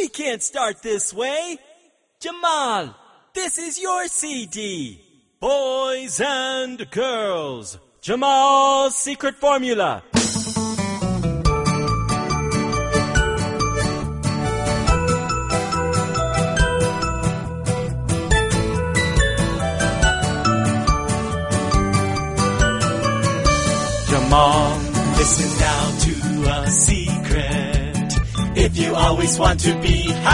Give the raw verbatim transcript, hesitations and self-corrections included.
We can't start this way. Jamal, this is your C D. Boys and girls, Jamal's secret formula. Jamal, listen now to a secret. If you always want to be happy,